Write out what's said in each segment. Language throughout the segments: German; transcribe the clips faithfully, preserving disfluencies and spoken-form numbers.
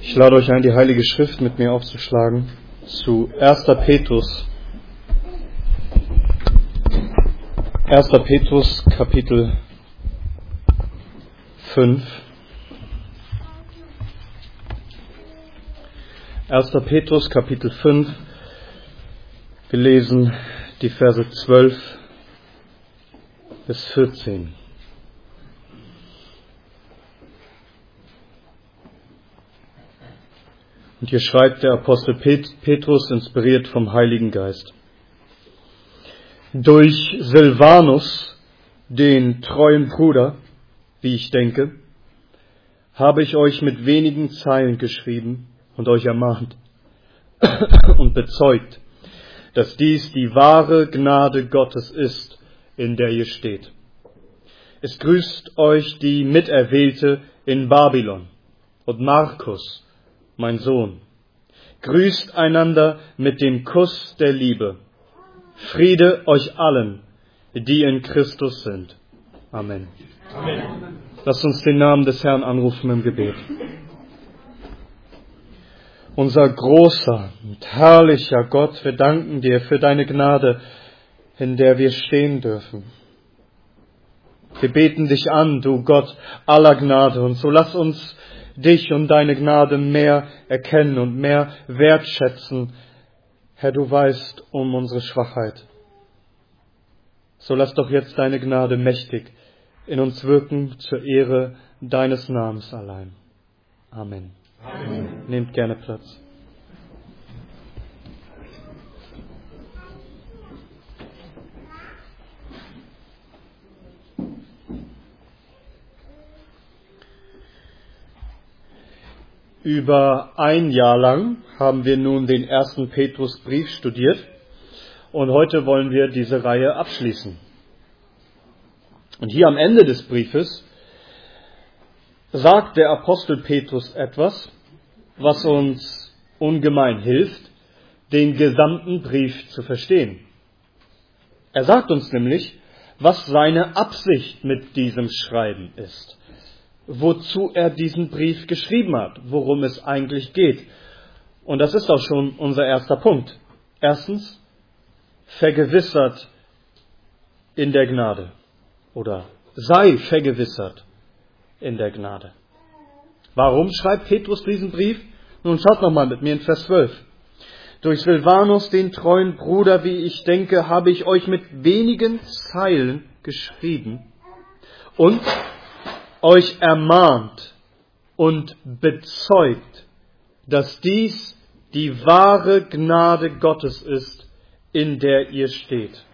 Ich lade euch ein, die Heilige Schrift mit mir aufzuschlagen zu erster Petrus. erster Petrus, Kapitel fünf. erster Petrus, Kapitel fünf. Wir lesen die Verse zwölf bis vierzehn. Und hier schreibt der Apostel Petrus, inspiriert vom Heiligen Geist: Durch Silvanus, den treuen Bruder, wie ich denke, habe ich euch mit wenigen Zeilen geschrieben und euch ermahnt und bezeugt, dass dies die wahre Gnade Gottes ist, in der ihr steht. Es grüßt euch die Miterwählte in Babylon und Markus, mein Sohn. Grüßt einander mit dem Kuss der Liebe. Friede euch allen, die in Christus sind. Amen. Amen. Lasst uns den Namen des Herrn anrufen im Gebet. Unser großer und herrlicher Gott, wir danken dir für deine Gnade, in der wir stehen dürfen. Wir beten dich an, du Gott aller Gnade, und so lass uns dich und deine Gnade mehr erkennen und mehr wertschätzen. Herr, du weißt um unsere Schwachheit. So lass doch jetzt deine Gnade mächtig in uns wirken zur Ehre deines Namens allein. Amen. Amen. Nehmt gerne Platz. Über ein Jahr lang haben wir nun den ersten Petrusbrief studiert und heute wollen wir diese Reihe abschließen. Und hier am Ende des Briefes sagt der Apostel Petrus etwas, was uns ungemein hilft, den gesamten Brief zu verstehen. Er sagt uns nämlich, was seine Absicht mit diesem Schreiben ist, wozu er diesen Brief geschrieben hat, worum es eigentlich geht. Und das ist auch schon unser erster Punkt. Erstens, vergewissert in der Gnade. Oder sei vergewissert in der Gnade. Warum schreibt Petrus diesen Brief? Nun schaut nochmal mit mir in Vers zwölf. Durch Silvanus, den treuen Bruder, wie ich denke, habe ich euch mit wenigen Zeilen geschrieben und euch ermahnt und bezeugt, dass dies die wahre Gnade Gottes ist, in der ihr steht.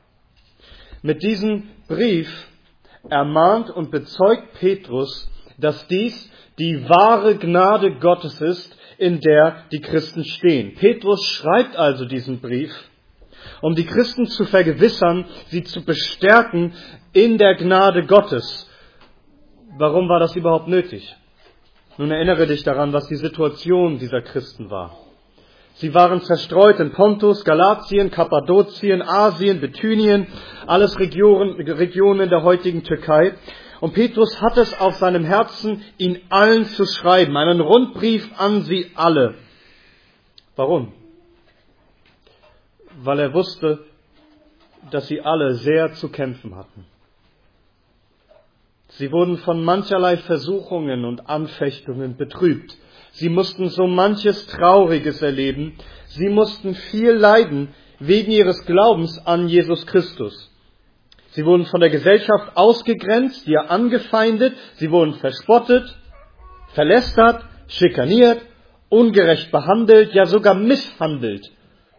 Mit diesem Brief ermahnt und bezeugt Petrus, dass dies die wahre Gnade Gottes ist, in der die Christen stehen. Petrus schreibt also diesen Brief, um die Christen zu vergewissern, sie zu bestärken in der Gnade Gottes. Warum war das überhaupt nötig? Nun erinnere dich daran, was die Situation dieser Christen war. Sie waren zerstreut in Pontus, Galatien, Kappadokien, Asien, Bithynien, alles Regionen, Regionen der heutigen Türkei. Und Petrus hat es auf seinem Herzen, ihnen allen zu schreiben, einen Rundbrief an sie alle. Warum? Weil er wusste, dass sie alle sehr zu kämpfen hatten. Sie wurden von mancherlei Versuchungen und Anfechtungen betrübt. Sie mussten so manches Trauriges erleben. Sie mussten viel leiden wegen ihres Glaubens an Jesus Christus. Sie wurden von der Gesellschaft ausgegrenzt, ja angefeindet. Sie wurden verspottet, verlästert, schikaniert, ungerecht behandelt, ja sogar misshandelt.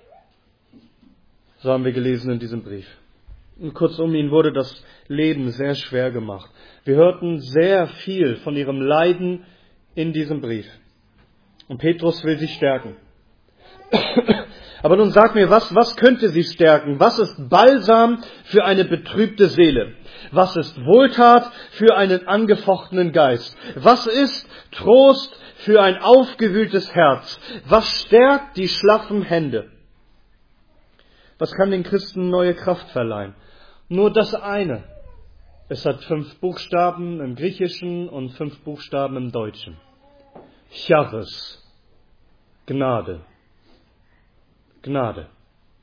So haben wir gelesen in diesem Brief. Und kurzum, ihnen wurde das Leben sehr schwer gemacht. Wir hörten sehr viel von ihrem Leiden in diesem Brief. Und Petrus will sie stärken. Aber nun sag mir, was, was könnte sie stärken? Was ist Balsam für eine betrübte Seele? Was ist Wohltat für einen angefochtenen Geist? Was ist Trost für ein aufgewühltes Herz? Was stärkt die schlaffen Hände? Was kann den Christen neue Kraft verleihen? Nur das eine. Es hat fünf Buchstaben im Griechischen und fünf Buchstaben im Deutschen. Charis. Gnade. Gnade.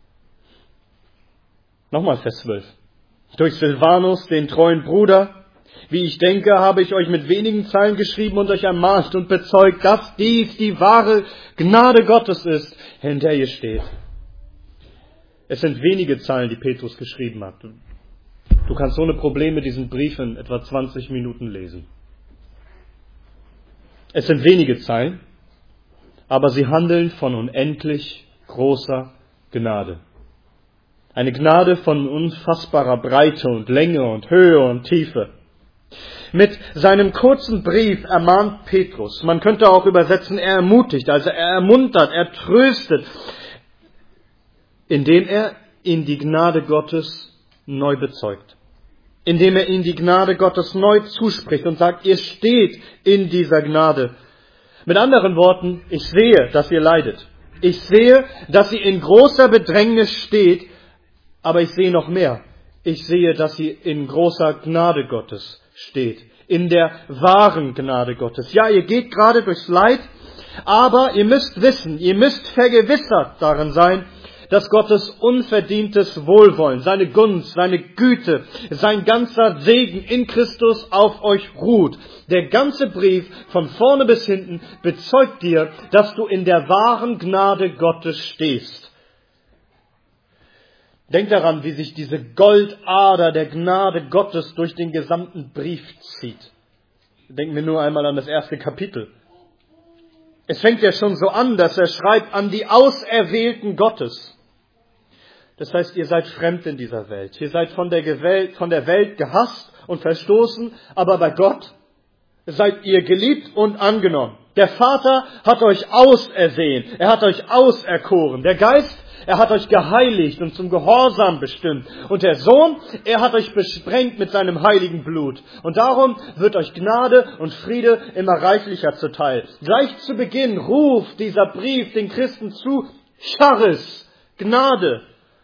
Nochmal Vers zwölf. Durch Silvanus, den treuen Bruder, wie ich denke, habe ich euch mit wenigen Zeilen geschrieben und euch ermahnt und bezeugt, dass dies die wahre Gnade Gottes ist, in der ihr steht. Es sind wenige Zeilen, die Petrus geschrieben hat. Du kannst ohne Probleme diesen Brief in etwa zwanzig Minuten lesen. Es sind wenige Zeilen, aber sie handeln von unendlich großer Gnade. Eine Gnade von unfassbarer Breite und Länge und Höhe und Tiefe. Mit seinem kurzen Brief ermahnt Petrus, man könnte auch übersetzen, er ermutigt, also er ermuntert, er tröstet, indem er ihn die Gnade Gottes neu bezeugt. Indem er ihnen die Gnade Gottes neu zuspricht und sagt, ihr steht in dieser Gnade. Mit anderen Worten, ich sehe, dass ihr leidet. Ich sehe, dass ihr in großer Bedrängnis steht, aber ich sehe noch mehr. Ich sehe, dass ihr in großer Gnade Gottes steht. In der wahren Gnade Gottes. Ja, ihr geht gerade durchs Leid, aber ihr müsst wissen, ihr müsst vergewissert darin sein, dass Gottes unverdientes Wohlwollen, seine Gunst, seine Güte, sein ganzer Segen in Christus auf euch ruht. Der ganze Brief von vorne bis hinten bezeugt dir, dass du in der wahren Gnade Gottes stehst. Denk daran, wie sich diese Goldader der Gnade Gottes durch den gesamten Brief zieht. Denken wir nur einmal an das erste Kapitel. Es fängt ja schon so an, dass er schreibt an die Auserwählten Gottes. Das heißt, ihr seid fremd in dieser Welt. Ihr seid von der Welt, von der Welt gehasst und verstoßen, aber bei Gott seid ihr geliebt und angenommen. Der Vater hat euch ausersehen, er hat euch auserkoren. Der Geist, er hat euch geheiligt und zum Gehorsam bestimmt. Und der Sohn, er hat euch besprengt mit seinem heiligen Blut. Und darum wird euch Gnade und Friede immer reichlicher zuteil. Gleich zu Beginn ruft dieser Brief den Christen zu, Charis, Gnade.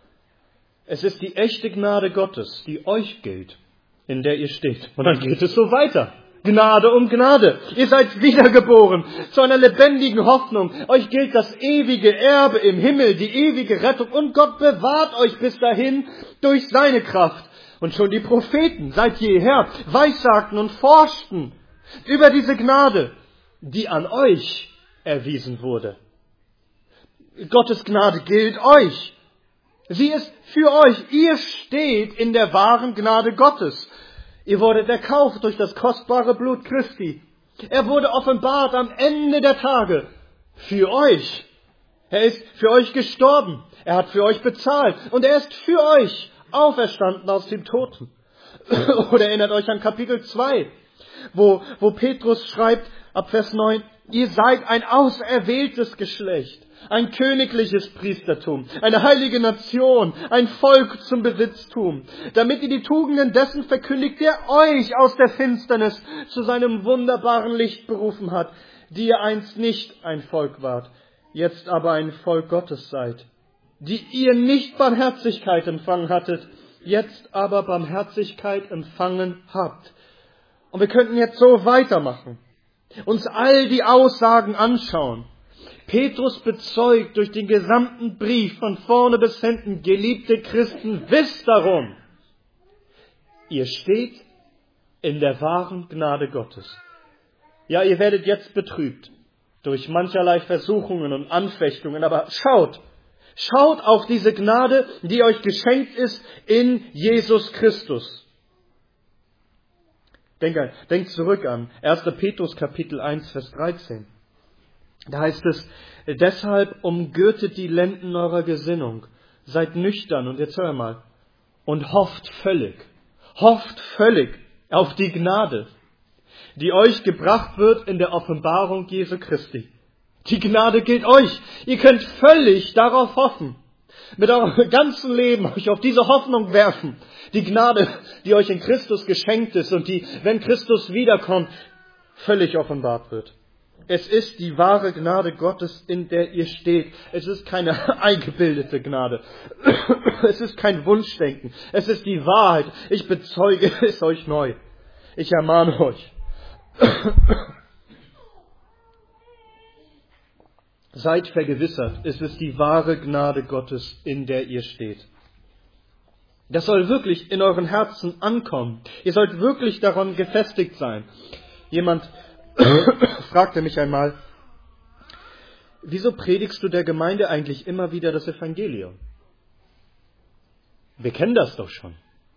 Es ist die echte Gnade Gottes, die euch gilt, in der ihr steht. Und dann geht es so weiter. Gnade um Gnade. Ihr seid wiedergeboren zu einer lebendigen Hoffnung. Euch gilt das ewige Erbe im Himmel, die ewige Rettung. Und Gott bewahrt euch bis dahin durch seine Kraft. Und schon die Propheten seit jeher weissagten und forschten über diese Gnade, die an euch erwiesen wurde. Gottes Gnade gilt euch. Sie ist für euch. Ihr steht in der wahren Gnade Gottes. Ihr wurdet erkauft durch das kostbare Blut Christi. Er wurde offenbart am Ende der Tage für euch. Er ist für euch gestorben. Er hat für euch bezahlt. Und er ist für euch auferstanden aus dem Toten. Oder erinnert euch an Kapitel zwei, wo, wo Petrus schreibt ab Vers neun, ihr seid ein auserwähltes Geschlecht. Ein königliches Priestertum, eine heilige Nation, ein Volk zum Besitztum, damit ihr die Tugenden dessen verkündigt, der euch aus der Finsternis zu seinem wunderbaren Licht berufen hat, die ihr einst nicht ein Volk wart, jetzt aber ein Volk Gottes seid, die ihr nicht Barmherzigkeit empfangen hattet, jetzt aber Barmherzigkeit empfangen habt. Und wir könnten jetzt so weitermachen, uns all die Aussagen anschauen. Petrus bezeugt durch den gesamten Brief von vorne bis hinten, geliebte Christen, wisst darum, ihr steht in der wahren Gnade Gottes. Ja, ihr werdet jetzt betrübt durch mancherlei Versuchungen und Anfechtungen, aber schaut, schaut auf diese Gnade, die euch geschenkt ist in Jesus Christus. Denk, denk zurück an erster Petrus Kapitel eins, Vers dreizehn. Da heißt es, deshalb umgürtet die Lenden eurer Gesinnung, seid nüchtern, und jetzt hör mal, und hofft völlig, hofft völlig auf die Gnade, die euch gebracht wird in der Offenbarung Jesu Christi. Die Gnade gilt euch, ihr könnt völlig darauf hoffen, mit eurem ganzen Leben euch auf diese Hoffnung werfen, die Gnade, die euch in Christus geschenkt ist und die, wenn Christus wiederkommt, völlig offenbart wird. Es ist die wahre Gnade Gottes, in der ihr steht. Es ist keine eingebildete Gnade. Es ist kein Wunschdenken. Es ist die Wahrheit. Ich bezeuge es euch neu. Ich ermahne euch. Seid vergewissert, es ist die wahre Gnade Gottes, in der ihr steht. Das soll wirklich in euren Herzen ankommen. Ihr sollt wirklich daran gefestigt sein. Jemand fragte mich einmal, wieso predigst du der Gemeinde eigentlich immer wieder das Evangelium? Wir kennen das doch schon.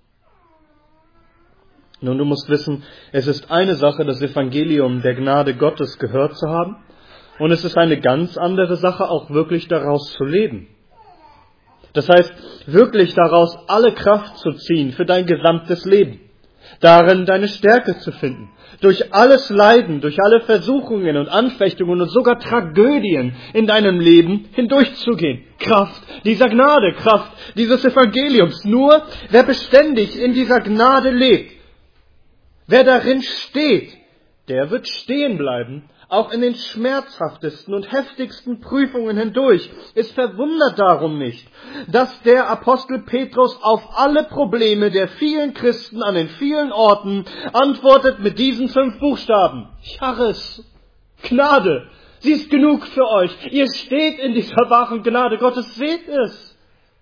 Nun, du musst wissen, es ist eine Sache, das Evangelium der Gnade Gottes gehört zu haben, und es ist eine ganz andere Sache, auch wirklich daraus zu leben. Das heißt, wirklich daraus alle Kraft zu ziehen für dein gesamtes Leben. Darin deine Stärke zu finden. Durch alles Leiden, durch alle Versuchungen und Anfechtungen und sogar Tragödien in deinem Leben hindurchzugehen. Kraft dieser Gnade, Kraft dieses Evangeliums. Nur wer beständig in dieser Gnade lebt, wer darin steht, der wird stehen bleiben, auch in den schmerzhaftesten und heftigsten Prüfungen hindurch. Es verwundert darum nicht, dass der Apostel Petrus auf alle Probleme der vielen Christen an den vielen Orten antwortet mit diesen fünf Buchstaben. Charis, Gnade, sie ist genug für euch. Ihr steht in dieser wahren Gnade Gottes, seht es.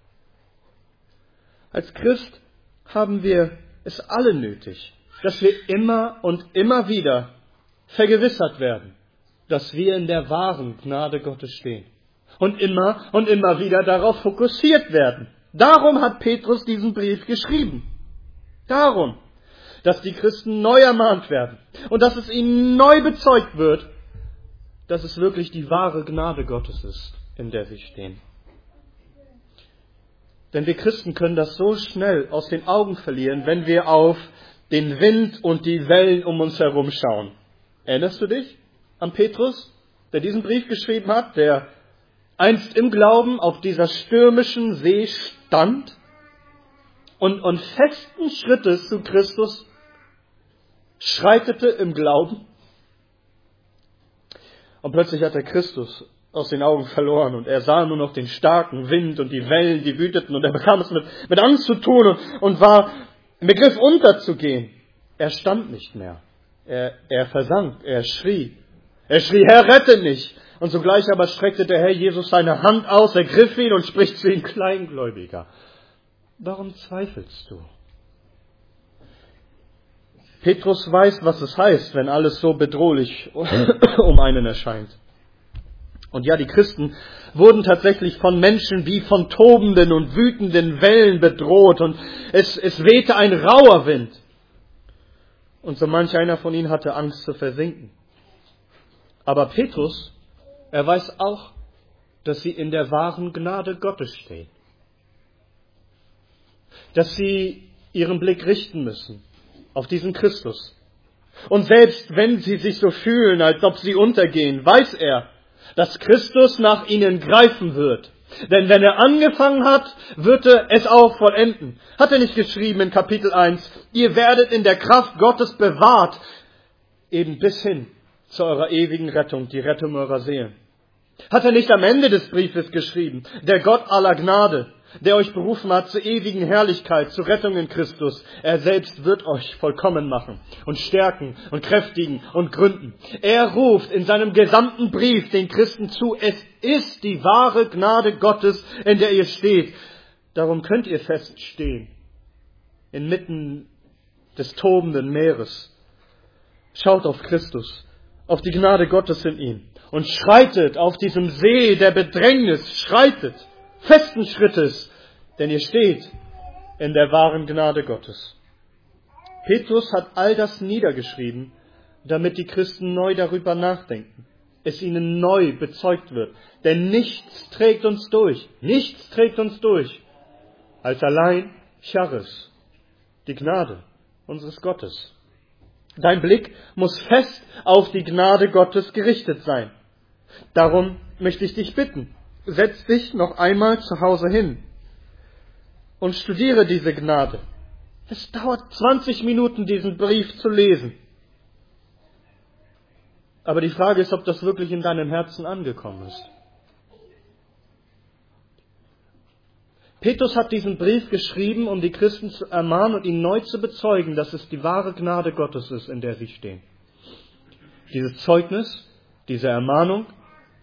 Als Christ haben wir es alle nötig, dass wir immer und immer wieder vergewissert werden, dass wir in der wahren Gnade Gottes stehen. Und immer und immer wieder darauf fokussiert werden. Darum hat Petrus diesen Brief geschrieben. Darum, dass die Christen neu ermahnt werden. Und dass es ihnen neu bezeugt wird, dass es wirklich die wahre Gnade Gottes ist, in der sie stehen. Denn wir Christen können das so schnell aus den Augen verlieren, wenn wir auf den Wind und die Wellen um uns herum schauen. Erinnerst du dich an Petrus, der diesen Brief geschrieben hat, der einst im Glauben auf dieser stürmischen See stand und, und festen Schrittes zu Christus schreitete im Glauben? Und plötzlich hat er Christus aus den Augen verloren und er sah nur noch den starken Wind und die Wellen, die wüteten, und er bekam es mit, mit Angst zu tun und, und war im Begriff unterzugehen. Er stand nicht mehr. Er, er versank, er schrie. Er schrie, Herr, rette mich! Und sogleich aber streckte der Herr Jesus seine Hand aus, ergriff ihn und spricht zu ihm, Kleingläubiger, warum zweifelst du? Petrus weiß, was es heißt, wenn alles so bedrohlich um einen erscheint. Und ja, die Christen wurden tatsächlich von Menschen wie von tobenden und wütenden Wellen bedroht und es, es wehte ein rauer Wind. Und so manch einer von ihnen hatte Angst zu versinken. Aber Petrus, er weiß auch, dass sie in der wahren Gnade Gottes stehen. Dass sie ihren Blick richten müssen auf diesen Christus. Und selbst wenn sie sich so fühlen, als ob sie untergehen, weiß er, dass Christus nach ihnen greifen wird. Denn wenn er angefangen hat, wird er es auch vollenden. Hat er nicht geschrieben in Kapitel eins, ihr werdet in der Kraft Gottes bewahrt, eben bis hin zu eurer ewigen Rettung, die Rettung eurer Seelen. Hat er nicht am Ende des Briefes geschrieben, der Gott aller Gnade, der euch berufen hat zur ewigen Herrlichkeit, zur Rettung in Christus, er selbst wird euch vollkommen machen und stärken und kräftigen und gründen. Er ruft in seinem gesamten Brief den Christen zu, es ist die wahre Gnade Gottes, in der ihr steht. Darum könnt ihr feststehen, inmitten des tobenden Meeres. Schaut auf Christus, auf die Gnade Gottes in ihm und schreitet auf diesem See der Bedrängnis, schreitet festen Schrittes, denn ihr steht in der wahren Gnade Gottes. Petrus hat all das niedergeschrieben, damit die Christen neu darüber nachdenken, es ihnen neu bezeugt wird. Denn nichts trägt uns durch, nichts trägt uns durch, als allein Charis, die Gnade unseres Gottes. Dein Blick muss fest auf die Gnade Gottes gerichtet sein. Darum möchte ich dich bitten, setz dich noch einmal zu Hause hin und studiere diese Gnade. Es dauert zwanzig Minuten, diesen Brief zu lesen. Aber die Frage ist, ob das wirklich in deinem Herzen angekommen ist. Petrus hat diesen Brief geschrieben, um die Christen zu ermahnen und ihnen neu zu bezeugen, dass es die wahre Gnade Gottes ist, in der sie stehen. Dieses Zeugnis, diese Ermahnung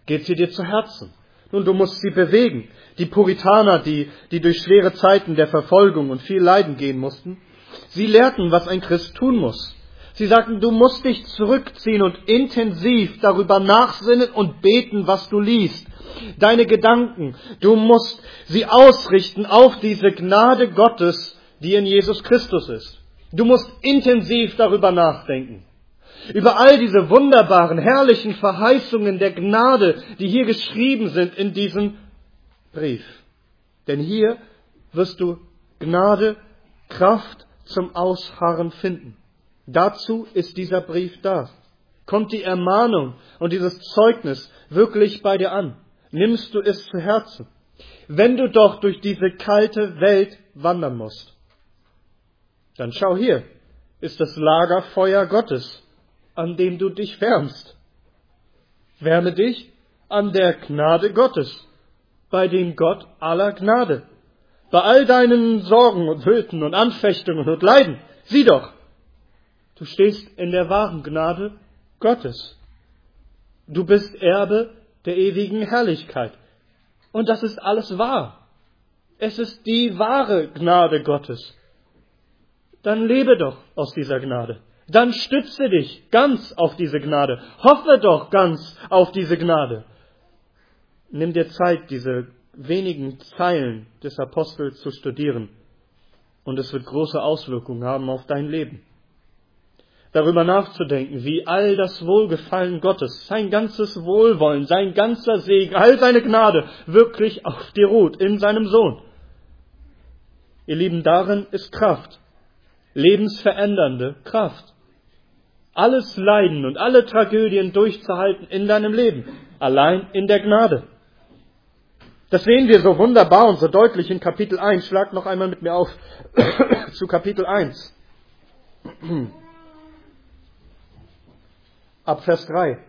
Geht sie dir zu Herzen? Nun, du musst sie bewegen. Die Puritaner, die, die durch schwere Zeiten der Verfolgung und viel Leiden gehen mussten, sie lehrten, was ein Christ tun muss. Sie sagten, du musst dich zurückziehen und intensiv darüber nachsinnen und beten, was du liest. Deine Gedanken, du musst sie ausrichten auf diese Gnade Gottes, die in Jesus Christus ist. Du musst intensiv darüber nachdenken. Über all diese wunderbaren, herrlichen Verheißungen der Gnade, die hier geschrieben sind in diesem Brief. Denn hier wirst du Gnade, Kraft zum Ausharren finden. Dazu ist dieser Brief da. Kommt die Ermahnung und dieses Zeugnis wirklich bei dir an? Nimmst du es zu Herzen? Wenn du doch durch diese kalte Welt wandern musst, dann schau hier, ist das Lagerfeuer Gottes, an dem du dich wärmst. Wärme dich an der Gnade Gottes, bei dem Gott aller Gnade. Bei all deinen Sorgen und Nöten und Anfechtungen und Leiden, sieh doch, du stehst in der wahren Gnade Gottes. Du bist Erbe der ewigen Herrlichkeit. Und das ist alles wahr. Es ist die wahre Gnade Gottes. Dann lebe doch aus dieser Gnade. Dann stütze dich ganz auf diese Gnade. Hoffe doch ganz auf diese Gnade. Nimm dir Zeit, diese wenigen Zeilen des Apostels zu studieren. Und es wird große Auswirkungen haben auf dein Leben. Darüber nachzudenken, wie all das Wohlgefallen Gottes, sein ganzes Wohlwollen, sein ganzer Segen, all seine Gnade wirklich auf dir ruht, in seinem Sohn. Ihr Lieben, darin ist Kraft. Lebensverändernde Kraft. Alles Leiden und alle Tragödien durchzuhalten in deinem Leben. Allein in der Gnade. Das sehen wir so wunderbar und so deutlich in Kapitel eins. Schlag noch einmal mit mir auf zu Kapitel eins. Ab Vers drei.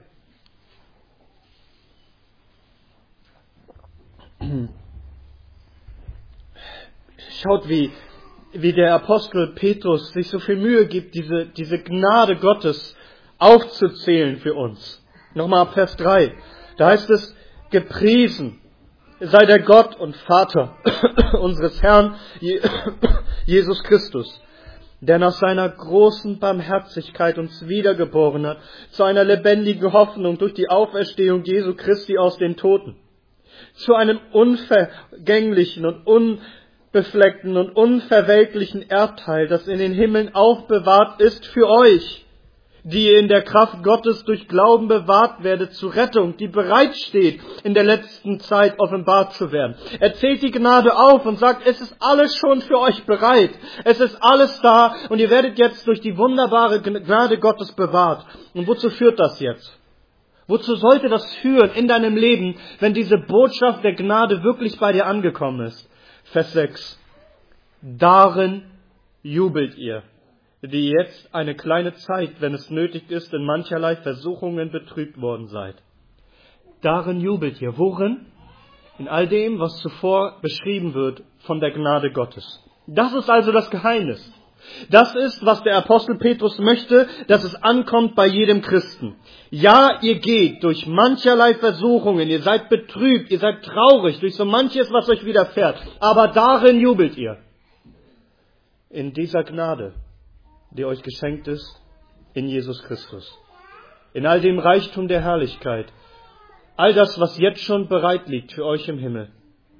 Schaut, wie, wie der Apostel Petrus sich so viel Mühe gibt, diese, diese Gnade Gottes aufzuzählen für uns. Nochmal ab Vers drei. Da heißt es, gepriesen sei der Gott und Vater unseres Herrn Jesus Christus, der nach seiner großen Barmherzigkeit uns wiedergeboren hat, zu einer lebendigen Hoffnung durch die Auferstehung Jesu Christi aus den Toten, zu einem unvergänglichen und unbefleckten und unverwelklichen Erbteil, das in den Himmeln aufbewahrt ist für euch, die ihr in der Kraft Gottes durch Glauben bewahrt werdet zur Rettung, die bereitsteht, in der letzten Zeit offenbart zu werden. Er zählt die Gnade auf und sagt, es ist alles schon für euch bereit. Es ist alles da und ihr werdet jetzt durch die wunderbare Gnade Gottes bewahrt. Und wozu führt das jetzt? Wozu sollte das führen in deinem Leben, wenn diese Botschaft der Gnade wirklich bei dir angekommen ist? Vers sechs. Darin jubelt ihr, die jetzt eine kleine Zeit, wenn es nötig ist, in mancherlei Versuchungen betrübt worden seid. Darin jubelt ihr. Worin? In all dem, was zuvor beschrieben wird von der Gnade Gottes. Das ist also das Geheimnis. Das ist, was der Apostel Petrus möchte, dass es ankommt bei jedem Christen. Ja, ihr geht durch mancherlei Versuchungen, ihr seid betrübt, ihr seid traurig durch so manches, was euch widerfährt. Aber darin jubelt ihr. In dieser Gnade, die euch geschenkt ist in Jesus Christus. In all dem Reichtum der Herrlichkeit. All das, was jetzt schon bereit liegt für euch im Himmel.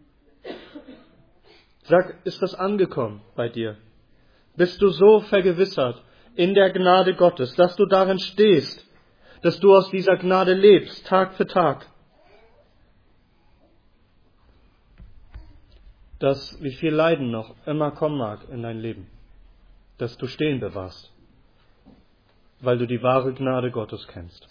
Sag, ist das angekommen bei dir? Bist du so vergewissert in der Gnade Gottes, dass du darin stehst, dass du aus dieser Gnade lebst, Tag für Tag? Dass wie viel Leiden noch immer kommen mag in dein Leben, dass du stehen bewahrst, weil du die wahre Gnade Gottes kennst.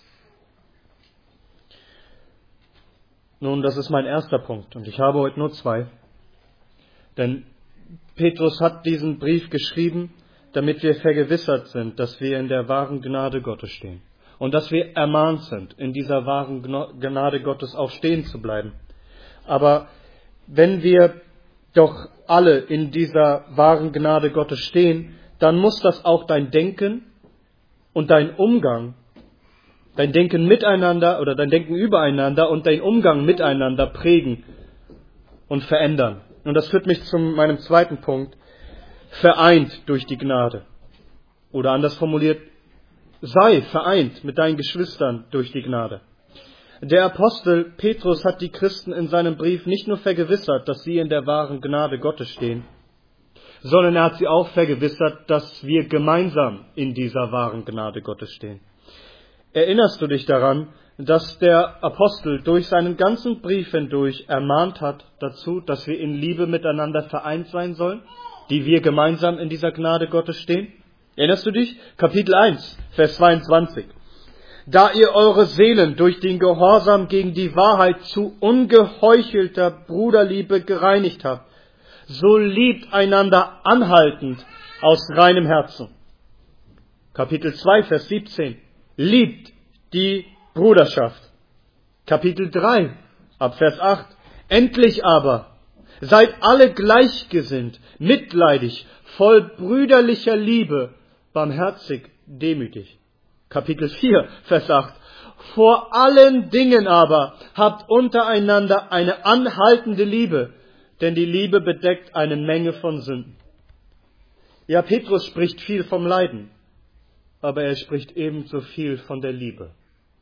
Nun, das ist mein erster Punkt und ich habe heute nur zwei. Denn Petrus hat diesen Brief geschrieben, damit wir vergewissert sind, dass wir in der wahren Gnade Gottes stehen. Und dass wir ermahnt sind, in dieser wahren Gnade Gottes auch stehen zu bleiben. Aber wenn wir doch alle in dieser wahren Gnade Gottes stehen, dann muss das auch dein Denken und dein Umgang dein Denken miteinander oder dein Denken übereinander und dein Umgang miteinander prägen und verändern. Und das führt mich zu meinem zweiten Punkt. Vereint durch die Gnade. Oder anders formuliert, sei vereint mit deinen Geschwistern durch die Gnade. Der Apostel Petrus hat die Christen in seinem Brief nicht nur vergewissert, dass sie in der wahren Gnade Gottes stehen, sondern er hat sie auch vergewissert, dass wir gemeinsam in dieser wahren Gnade Gottes stehen. Erinnerst du dich daran, dass der Apostel durch seinen ganzen Brief hindurch ermahnt hat dazu, dass wir in Liebe miteinander vereint sein sollen, die wir gemeinsam in dieser Gnade Gottes stehen? Erinnerst du dich? Kapitel eins, Vers zweiundzwanzig. Da ihr eure Seelen durch den Gehorsam gegen die Wahrheit zu ungeheuchelter Bruderliebe gereinigt habt, so liebt einander anhaltend aus reinem Herzen. Kapitel zwei, Vers siebzehn. Liebt die Bruderschaft. Kapitel drei, ab Vers acht. Endlich aber seid alle gleichgesinnt, mitleidig, voll brüderlicher Liebe, barmherzig, demütig. Kapitel vier, Vers acht. Vor allen Dingen aber habt untereinander eine anhaltende Liebe, denn die Liebe bedeckt eine Menge von Sünden. Ja, Petrus spricht viel vom Leiden, aber er spricht ebenso viel von der Liebe.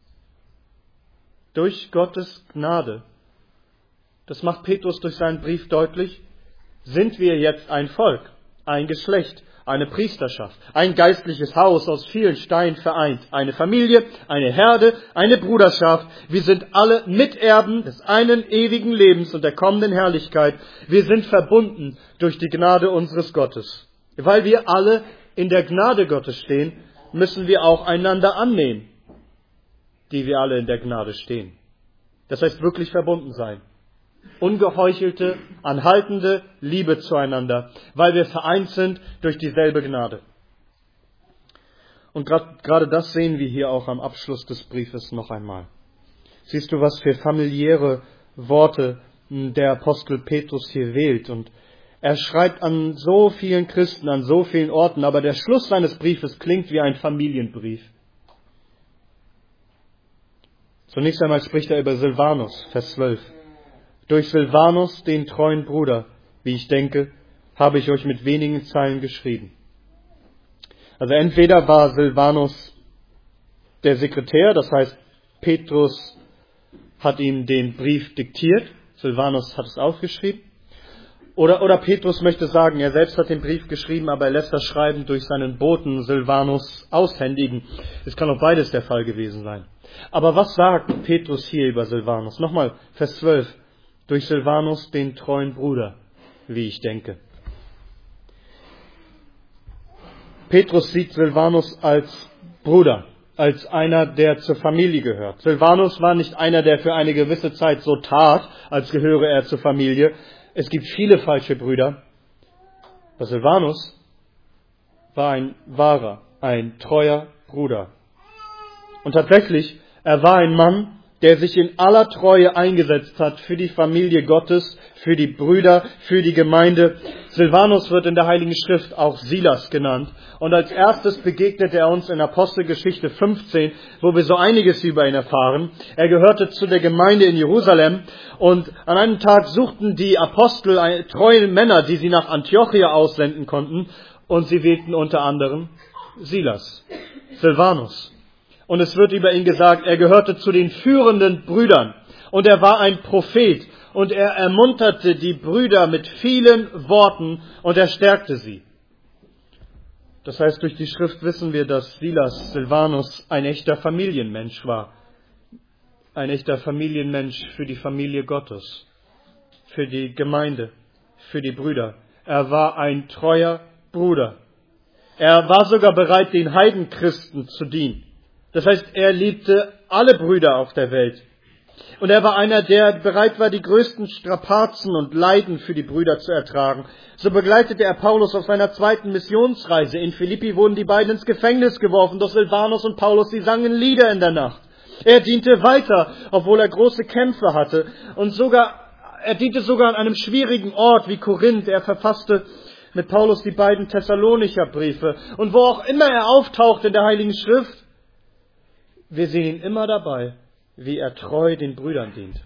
Durch Gottes Gnade, das macht Petrus durch seinen Brief deutlich, sind wir jetzt ein Volk, ein Geschlecht, eine Priesterschaft, ein geistliches Haus aus vielen Steinen vereint, eine Familie, eine Herde, eine Bruderschaft. Wir sind alle Miterben des einen ewigen Lebens und der kommenden Herrlichkeit. Wir sind verbunden durch die Gnade unseres Gottes. Weil wir alle in der Gnade Gottes stehen, müssen wir auch einander annehmen, die wir alle in der Gnade stehen. Das heißt wirklich verbunden sein. Ungeheuchelte, anhaltende Liebe zueinander, weil wir vereint sind durch dieselbe Gnade. Und gerade das sehen wir hier auch am Abschluss des Briefes noch einmal. Siehst du, was für familiäre Worte der Apostel Petrus hier wählt? Und er schreibt an so vielen Christen, an so vielen Orten, aber der Schluss seines Briefes klingt wie ein Familienbrief. Zunächst einmal spricht er über Silvanus, Vers zwölf. Durch Silvanus, den treuen Bruder, wie ich denke, habe ich euch mit wenigen Zeilen geschrieben. Also entweder war Silvanus der Sekretär, das heißt, Petrus hat ihm den Brief diktiert, Silvanus hat es aufgeschrieben, oder, oder Petrus möchte sagen, er selbst hat den Brief geschrieben, aber er lässt das Schreiben durch seinen Boten Silvanus aushändigen. Es kann auch beides der Fall gewesen sein. Aber was sagt Petrus hier über Silvanus? Nochmal, Vers zwölf. Durch Silvanus, den treuen Bruder, wie ich denke. Petrus sieht Silvanus als Bruder, als einer, der zur Familie gehört. Silvanus war nicht einer, der für eine gewisse Zeit so tat, als gehöre er zur Familie. Es gibt viele falsche Brüder. Aber Silvanus war ein wahrer, ein treuer Bruder. Und tatsächlich, er war ein Mann, der sich in aller Treue eingesetzt hat für die Familie Gottes, für die Brüder, für die Gemeinde. Silvanus wird in der Heiligen Schrift auch Silas genannt. Und als erstes begegnet er uns in Apostelgeschichte fünfzehn, wo wir so einiges über ihn erfahren. Er gehörte zu der Gemeinde in Jerusalem und an einem Tag suchten die Apostel treue Männer, die sie nach Antiochia aussenden konnten, und sie wählten unter anderem Silas, Silvanus. Und es wird über ihn gesagt, er gehörte zu den führenden Brüdern und er war ein Prophet und er ermunterte die Brüder mit vielen Worten und er stärkte sie. Das heißt, durch die Schrift wissen wir, dass Silas, Silvanus ein echter Familienmensch war. Ein echter Familienmensch für die Familie Gottes, für die Gemeinde, für die Brüder. Er war ein treuer Bruder. Er war sogar bereit, den Heidenchristen zu dienen. Das heißt, er liebte alle Brüder auf der Welt. Und er war einer, der bereit war, die größten Strapazen und Leiden für die Brüder zu ertragen. So begleitete er Paulus auf seiner zweiten Missionsreise. In Philippi wurden die beiden ins Gefängnis geworfen. Doch Silvanus und Paulus, sie sangen Lieder in der Nacht. Er diente weiter, obwohl er große Kämpfe hatte. Und sogar, er diente sogar an einem schwierigen Ort wie Korinth. Er verfasste mit Paulus die beiden Thessalonicher Briefe. Und wo auch immer er auftaucht in der Heiligen Schrift, wir sehen ihn immer dabei, wie er treu den Brüdern dient,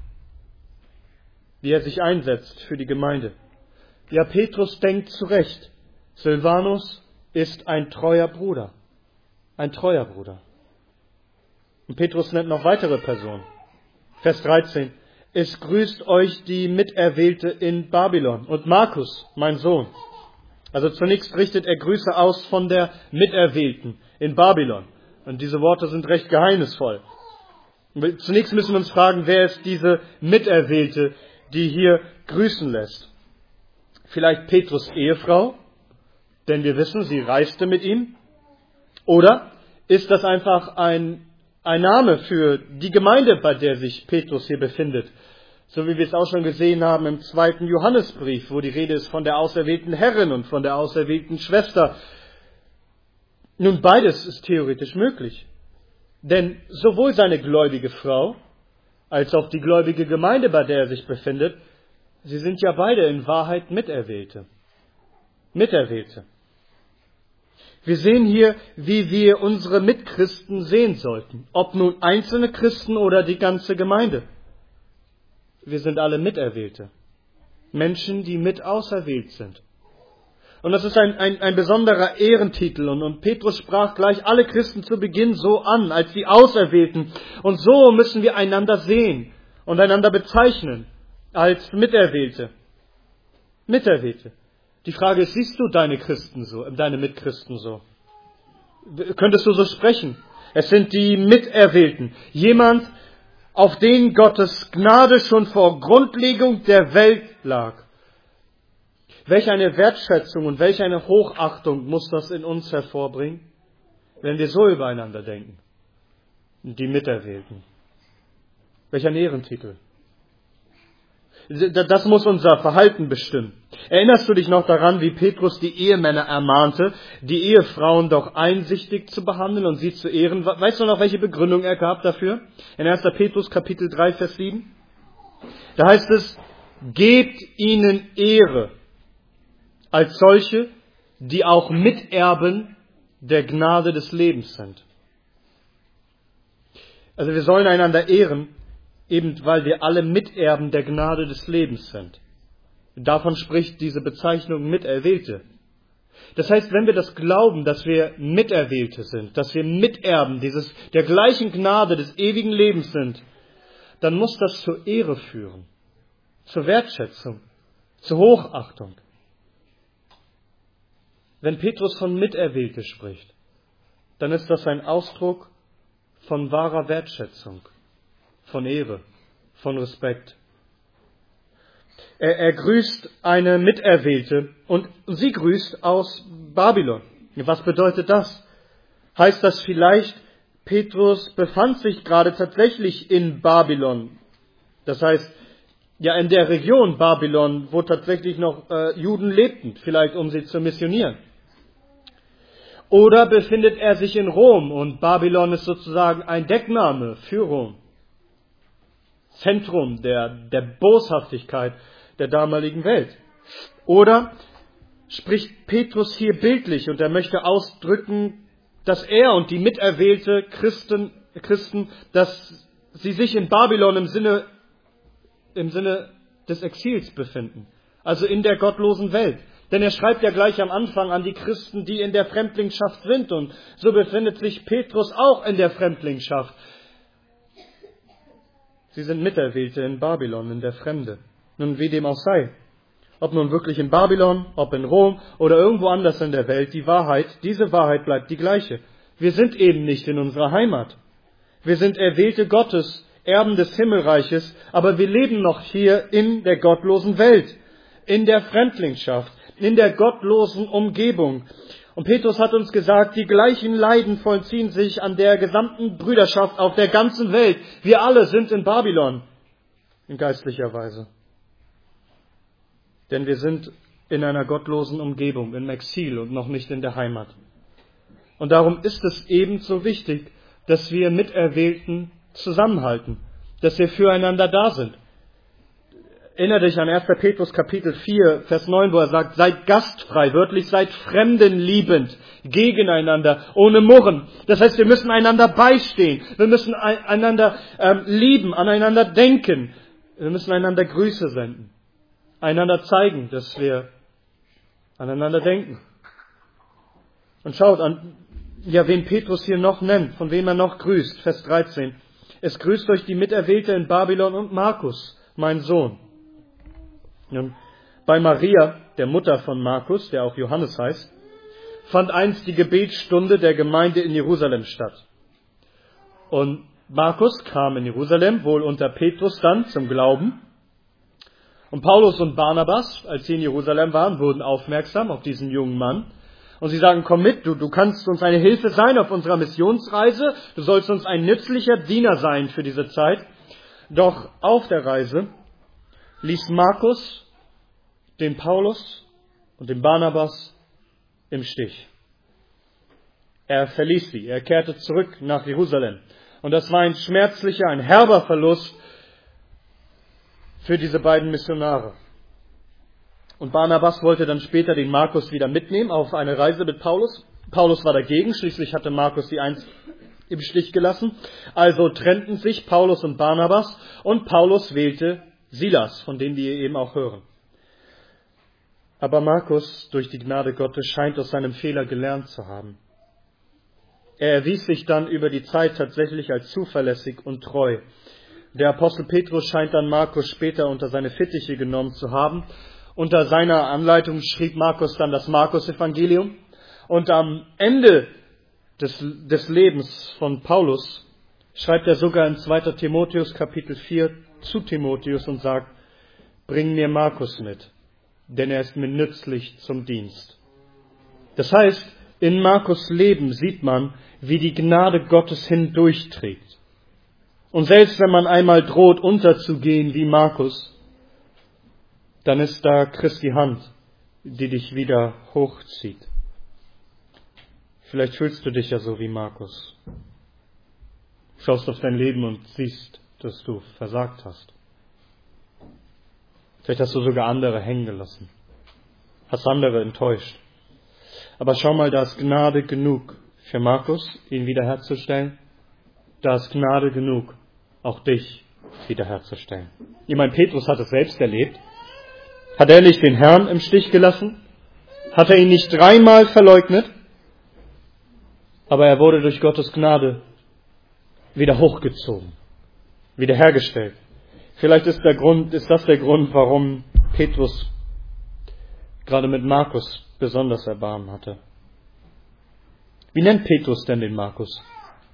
wie er sich einsetzt für die Gemeinde. Ja, Petrus denkt zurecht, Silvanus ist ein treuer Bruder, ein treuer Bruder. Und Petrus nennt noch weitere Personen. Vers dreizehn. Es grüßt euch die Miterwählte in Babylon und Markus, mein Sohn. Also zunächst richtet er Grüße aus von der Miterwählten in Babylon. Und diese Worte sind recht geheimnisvoll. Zunächst müssen wir uns fragen, wer ist diese Miterwählte, die hier grüßen lässt? Vielleicht Petrus' Ehefrau, denn wir wissen, sie reiste mit ihm. Oder ist das einfach ein, ein Name für die Gemeinde, bei der sich Petrus hier befindet? So wie wir es auch schon gesehen haben im zweiten Johannesbrief, wo die Rede ist von der auserwählten Herrin und von der auserwählten Schwester. Nun, beides ist theoretisch möglich. Denn sowohl seine gläubige Frau als auch die gläubige Gemeinde, bei der er sich befindet, sie sind ja beide in Wahrheit Miterwählte. Miterwählte. Wir sehen hier, wie wir unsere Mitchristen sehen sollten, ob nun einzelne Christen oder die ganze Gemeinde. Wir sind alle Miterwählte. Menschen, die mit auserwählt sind. Und das ist ein, ein, ein besonderer Ehrentitel. Und, und Petrus sprach gleich alle Christen zu Beginn so an, als die Auserwählten. Und so müssen wir einander sehen und einander bezeichnen als Miterwählte. Miterwählte. Die Frage ist, siehst du deine Christen so, deine Mitchristen so? Könntest du so sprechen? Es sind die Miterwählten. Jemand, auf den Gottes Gnade schon vor Grundlegung der Welt lag. Welch eine Wertschätzung und welch eine Hochachtung muss das in uns hervorbringen, wenn wir so übereinander denken. Die Miterwählten. Welch ein Ehrentitel. Das muss unser Verhalten bestimmen. Erinnerst du dich noch daran, wie Petrus die Ehemänner ermahnte, die Ehefrauen doch einsichtig zu behandeln und sie zu ehren? Weißt du noch, welche Begründung er gab dafür? In erster Petrus Kapitel drei, Vers sieben. Da heißt es, gebt ihnen Ehre als solche, die auch Miterben der Gnade des Lebens sind. Also wir sollen einander ehren, eben weil wir alle Miterben der Gnade des Lebens sind. Davon spricht diese Bezeichnung Miterwählte. Das heißt, wenn wir das glauben, dass wir Miterwählte sind, dass wir Miterben dieses, der gleichen Gnade des ewigen Lebens sind, dann muss das zur Ehre führen, zur Wertschätzung, zur Hochachtung. Wenn Petrus von Miterwählte spricht, dann ist das ein Ausdruck von wahrer Wertschätzung, von Ehre, von Respekt. Er, er grüßt eine Miterwählte und sie grüßt aus Babylon. Was bedeutet das? Heißt das vielleicht, Petrus befand sich gerade tatsächlich in Babylon? Das heißt, ja in der Region Babylon, wo tatsächlich noch äh, Juden lebten, vielleicht um sie zu missionieren. Oder befindet er sich in Rom und Babylon ist sozusagen ein Deckname für Rom? Zentrum der, der Boshaftigkeit der damaligen Welt. Oder spricht Petrus hier bildlich und er möchte ausdrücken, dass er und die miterwählte Christen, Christen, dass sie sich in Babylon im Sinne, im Sinne des Exils befinden. Also in der gottlosen Welt. Denn er schreibt ja gleich am Anfang an die Christen, die in der Fremdlingschaft sind. Und so befindet sich Petrus auch in der Fremdlingschaft. Sie sind Miterwählte in Babylon, in der Fremde. Nun, wie dem auch sei. Ob nun wirklich in Babylon, ob in Rom oder irgendwo anders in der Welt, die Wahrheit, diese Wahrheit bleibt die gleiche. Wir sind eben nicht in unserer Heimat. Wir sind Erwählte Gottes, Erben des Himmelreiches, aber wir leben noch hier in der gottlosen Welt, in der Fremdlingschaft, in der gottlosen Umgebung. Und Petrus hat uns gesagt, die gleichen Leiden vollziehen sich an der gesamten Brüderschaft auf der ganzen Welt. Wir alle sind in Babylon, in geistlicher Weise. Denn wir sind in einer gottlosen Umgebung, im Exil und noch nicht in der Heimat. Und darum ist es ebenso wichtig, dass wir Miterwählten zusammenhalten, dass wir füreinander da sind. Erinnere dich an erster Petrus Kapitel vier, Vers neun, wo er sagt, seid gastfrei, wörtlich seid fremdenliebend, gegeneinander, ohne Murren. Das heißt, wir müssen einander beistehen, wir müssen einander ähm, lieben, aneinander denken, wir müssen einander Grüße senden, einander zeigen, dass wir aneinander denken. Und schaut an, ja, wen Petrus hier noch nennt, von wem er noch grüßt, Vers dreizehn. Es grüßt euch die Miterwählte in Babylon und Markus, mein Sohn. Nun, bei Maria, der Mutter von Markus, der auch Johannes heißt, fand einst die Gebetsstunde der Gemeinde in Jerusalem statt. Und Markus kam in Jerusalem, wohl unter Petrus dann, zum Glauben. Und Paulus und Barnabas, als sie in Jerusalem waren, wurden aufmerksam auf diesen jungen Mann. Und sie sagen, komm mit, du, du kannst uns eine Hilfe sein auf unserer Missionsreise. Du sollst uns ein nützlicher Diener sein für diese Zeit. Doch auf der Reise ließ Markus den Paulus und den Barnabas im Stich. Er verließ sie, er kehrte zurück nach Jerusalem. Und das war ein schmerzlicher, ein herber Verlust für diese beiden Missionare. Und Barnabas wollte dann später den Markus wieder mitnehmen auf eine Reise mit Paulus. Paulus war dagegen, schließlich hatte Markus sie einst im Stich gelassen. Also trennten sich Paulus und Barnabas und Paulus wählte Silas, von denen wir eben auch hören. Aber Markus, durch die Gnade Gottes, scheint aus seinem Fehler gelernt zu haben. Er erwies sich dann über die Zeit tatsächlich als zuverlässig und treu. Der Apostel Petrus scheint dann Markus später unter seine Fittiche genommen zu haben. Unter seiner Anleitung schrieb Markus dann das Markus-Evangelium. Und am Ende des, des Lebens von Paulus schreibt er sogar in zweiter Timotheus Kapitel vier zu Timotheus und sagt, bring mir Markus mit, denn er ist mir nützlich zum Dienst. Das heißt, in Markus' Leben sieht man, wie die Gnade Gottes hindurchträgt. Und selbst wenn man einmal droht, unterzugehen wie Markus, dann ist da Christi Hand, die dich wieder hochzieht. Vielleicht fühlst du dich ja so wie Markus. Schaust auf dein Leben und siehst, dass du versagt hast. Vielleicht hast du sogar andere hängen gelassen. Hast andere enttäuscht. Aber schau mal, da ist Gnade genug für Markus, ihn wiederherzustellen. Da ist Gnade genug, auch dich wiederherzustellen. Ich meine, Petrus hat es selbst erlebt. Hat er nicht den Herrn im Stich gelassen? Hat er ihn nicht dreimal verleugnet? Aber er wurde durch Gottes Gnade wieder hochgezogen, wiederhergestellt. Vielleicht ist der Grund, ist das der Grund, warum Petrus gerade mit Markus besonders Erbarmen hatte. Wie nennt Petrus denn den Markus?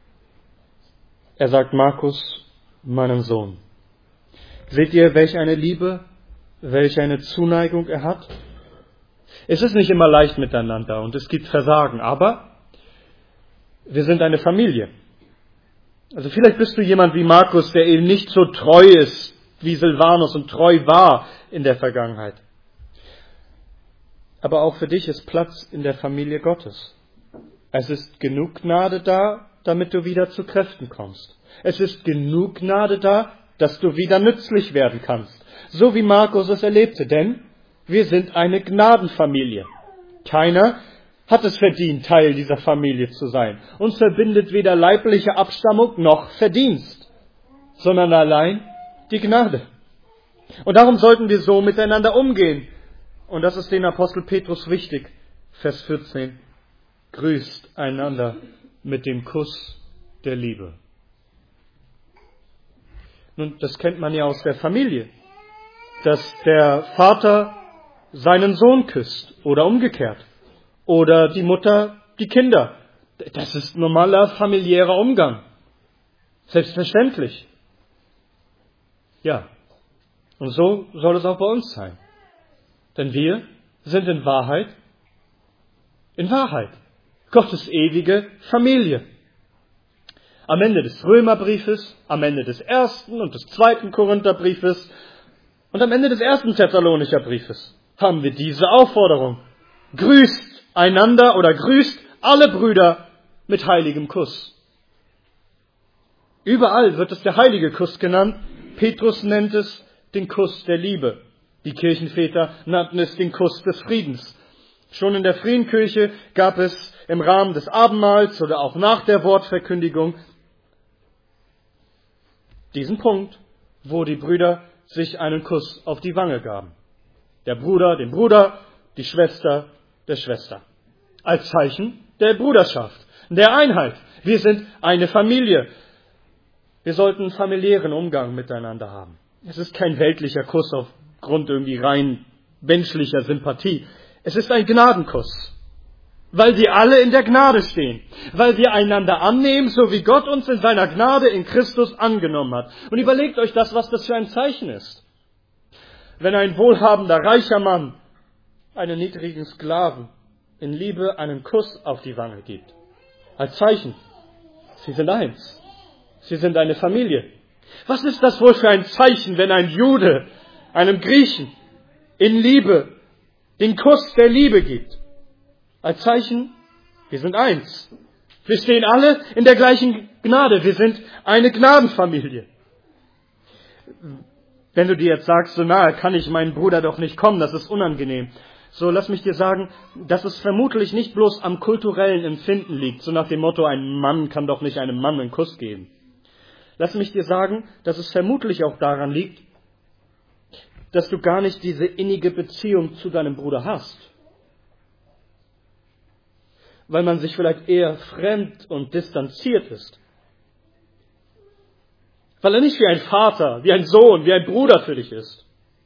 Er sagt Markus, meinen Sohn. Seht ihr, welch eine Liebe, welch eine Zuneigung er hat? Es ist nicht immer leicht miteinander und es gibt Versagen, aber wir sind eine Familie. Also vielleicht bist du jemand wie Markus, der eben nicht so treu ist wie Silvanus und treu war in der Vergangenheit. Aber auch für dich ist Platz in der Familie Gottes. Es ist genug Gnade da, damit du wieder zu Kräften kommst. Es ist genug Gnade da, dass du wieder nützlich werden kannst. So wie Markus es erlebte, denn wir sind eine Gnadenfamilie. Keiner hat es verdient, Teil dieser Familie zu sein. Uns verbindet weder leibliche Abstammung noch Verdienst, sondern allein die Gnade. Und darum sollten wir so miteinander umgehen. Und das ist den Apostel Petrus wichtig. Vers vierzehn. Grüßt einander mit dem Kuss der Liebe. Nun, das kennt man ja aus der Familie, dass der Vater seinen Sohn küsst oder umgekehrt. Oder die Mutter die Kinder. Das ist normaler familiärer Umgang. Selbstverständlich. Ja, und so soll es auch bei uns sein. Denn wir sind in Wahrheit, in Wahrheit, Gottes ewige Familie. Am Ende des Römerbriefes, am Ende des ersten und des zweiten Korintherbriefes und am Ende des ersten Thessalonicher Briefes haben wir diese Aufforderung. Grüßt einander oder grüßt alle Brüder mit heiligem Kuss. Überall wird es der heilige Kuss genannt. Petrus nennt es den Kuss der Liebe. Die Kirchenväter nannten es den Kuss des Friedens. Schon in der frühen Kirche gab es im Rahmen des Abendmahls oder auch nach der Wortverkündigung diesen Punkt, wo die Brüder sich einen Kuss auf die Wange gaben. Der Bruder dem Bruder, die Schwester der Schwester. Als Zeichen der Bruderschaft, der Einheit. Wir sind eine Familie. Wir sollten einen familiären Umgang miteinander haben. Es ist kein weltlicher Kuss aufgrund irgendwie rein menschlicher Sympathie. Es ist ein Gnadenkuss, weil wir alle in der Gnade stehen, weil wir einander annehmen, so wie Gott uns in seiner Gnade in Christus angenommen hat. Und überlegt euch das, was das für ein Zeichen ist. Wenn ein wohlhabender, reicher Mann einen niedrigen Sklaven in Liebe einen Kuss auf die Wange gibt, als Zeichen, sie sind eins, sie sind eine Familie. Was ist das wohl für ein Zeichen, wenn ein Jude einem Griechen in Liebe den Kuss der Liebe gibt? Als Zeichen, wir sind eins. Wir stehen alle in der gleichen Gnade. Wir sind eine Gnadenfamilie. Wenn du dir jetzt sagst, so nahe kann ich meinen Bruder doch nicht kommen, das ist unangenehm. So, lass mich dir sagen, dass es vermutlich nicht bloß am kulturellen Empfinden liegt, so nach dem Motto, ein Mann kann doch nicht einem Mann einen Kuss geben. Lass mich dir sagen, dass es vermutlich auch daran liegt, dass du gar nicht diese innige Beziehung zu deinem Bruder hast. Weil man sich vielleicht eher fremd und distanziert ist. Weil er nicht wie ein Vater, wie ein Sohn, wie ein Bruder für dich ist.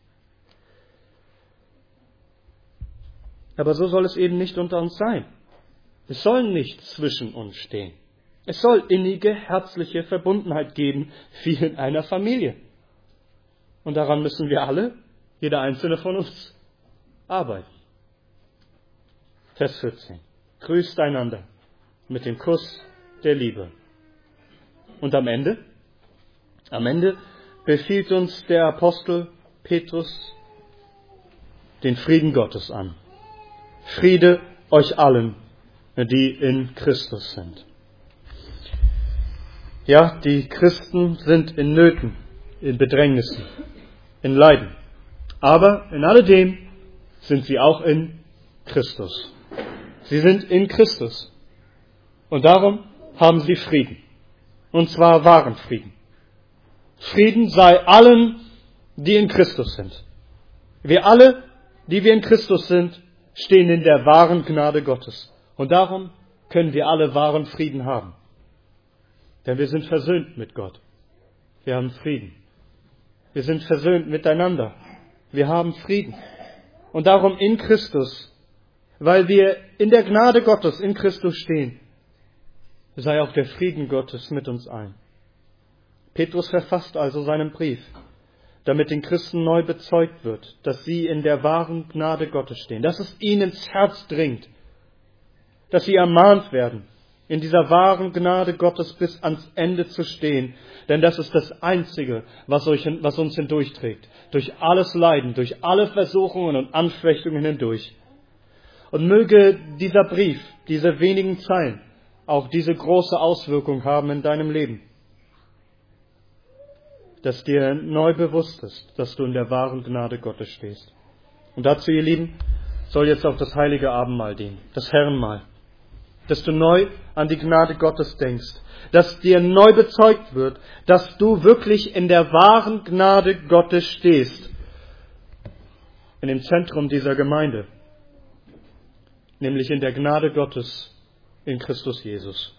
Aber so soll es eben nicht unter uns sein. Es soll nicht zwischen uns stehen. Es soll innige, herzliche Verbundenheit geben, wie in einer Familie. Und daran müssen wir alle, jeder einzelne von uns, arbeiten. Vers vierzehn. Grüßt einander mit dem Kuss der Liebe. Und am Ende, am Ende befiehlt uns der Apostel Petrus den Frieden Gottes an. Friede euch allen, die in Christus sind. Ja, die Christen sind in Nöten, in Bedrängnissen, in Leiden. Aber in alledem sind sie auch in Christus. Sie sind in Christus. Und darum haben sie Frieden. Und zwar wahren Frieden. Frieden sei allen, die in Christus sind. Wir alle, die wir in Christus sind, stehen in der wahren Gnade Gottes. Und darum können wir alle wahren Frieden haben. Denn wir sind versöhnt mit Gott. Wir haben Frieden. Wir sind versöhnt miteinander. Wir haben Frieden. Und darum in Christus, weil wir in der Gnade Gottes in Christus stehen, sei auch der Frieden Gottes mit uns ein. Petrus verfasst also seinen Brief, damit den Christen neu bezeugt wird, dass sie in der wahren Gnade Gottes stehen, dass es ihnen ins Herz dringt, dass sie ermahnt werden, in dieser wahren Gnade Gottes bis ans Ende zu stehen. Denn das ist das Einzige, was uns hindurchträgt. Durch alles Leiden, durch alle Versuchungen und Anfechtungen hindurch. Und möge dieser Brief, diese wenigen Zeilen, auch diese große Auswirkung haben in deinem Leben. Dass dir neu bewusst ist, dass du in der wahren Gnade Gottes stehst. Und dazu, ihr Lieben, soll jetzt auch das heilige Abendmahl dienen, das Herrenmahl. Dass du neu an die Gnade Gottes denkst, dass dir neu bezeugt wird, dass du wirklich in der wahren Gnade Gottes stehst, in dem Zentrum dieser Gemeinde, nämlich in der Gnade Gottes in Christus Jesus.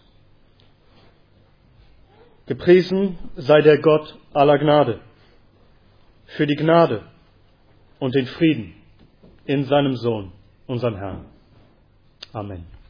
Gepriesen sei der Gott aller Gnade, für die Gnade und den Frieden in seinem Sohn, unserem Herrn. Amen.